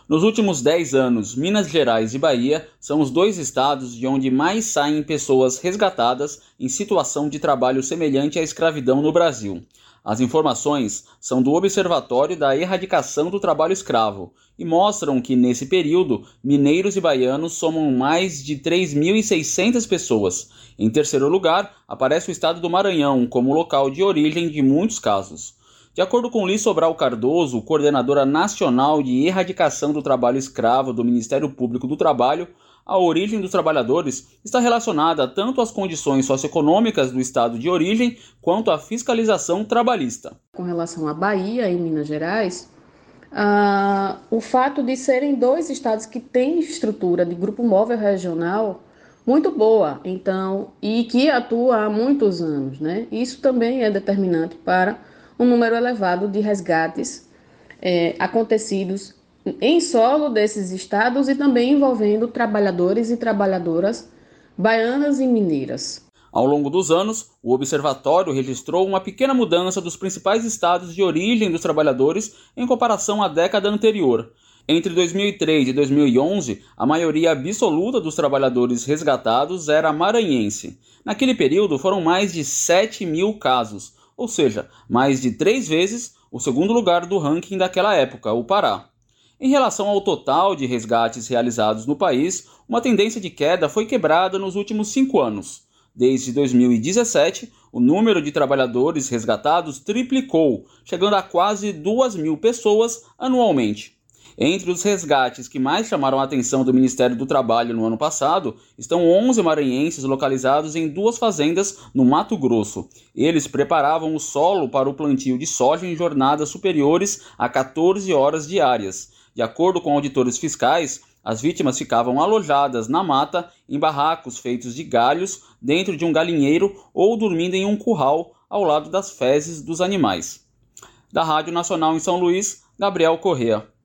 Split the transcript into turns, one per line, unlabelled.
Nos últimos 10 anos, Minas Gerais e Bahia são os dois estados de onde mais saem pessoas resgatadas em situação de trabalho semelhante à escravidão no Brasil. As informações são do Observatório da Erradicação do Trabalho Escravo e mostram que, nesse período, mineiros e baianos somam mais de 3.600 pessoas. Em terceiro lugar, aparece o estado do Maranhão como local de origem de muitos casos. De acordo com Liz Sobral Cardoso, coordenadora nacional de erradicação do trabalho escravo do Ministério Público do Trabalho, a origem dos trabalhadores está relacionada tanto às condições socioeconômicas do estado de origem quanto à fiscalização trabalhista.
Com relação à Bahia e Minas Gerais, o fato de serem dois estados que têm estrutura de grupo móvel regional muito boa, e que atua há muitos anos, né? Isso também é determinante para um número elevado de resgates acontecidos em solo desses estados e também envolvendo trabalhadores e trabalhadoras baianas e mineiras.
Ao longo dos anos, o observatório registrou uma pequena mudança dos principais estados de origem dos trabalhadores em comparação à década anterior. Entre 2003 e 2011, a maioria absoluta dos trabalhadores resgatados era maranhense. Naquele período, foram mais de 7.000 casos, ou seja, mais de 3 vezes o segundo lugar do ranking daquela época, o Pará. Em relação ao total de resgates realizados no país, uma tendência de queda foi quebrada nos últimos 5 anos. Desde 2017, o número de trabalhadores resgatados triplicou, chegando a quase 2.000 pessoas anualmente. Entre os resgates que mais chamaram a atenção do Ministério do Trabalho no ano passado, estão 11 maranhenses localizados em 2 fazendas no Mato Grosso. Eles preparavam o solo para o plantio de soja em jornadas superiores a 14 horas diárias. De acordo com auditores fiscais, as vítimas ficavam alojadas na mata, em barracos feitos de galhos, dentro de um galinheiro ou dormindo em um curral ao lado das fezes dos animais. Da Rádio Nacional em São Luís, Gabriel Correa.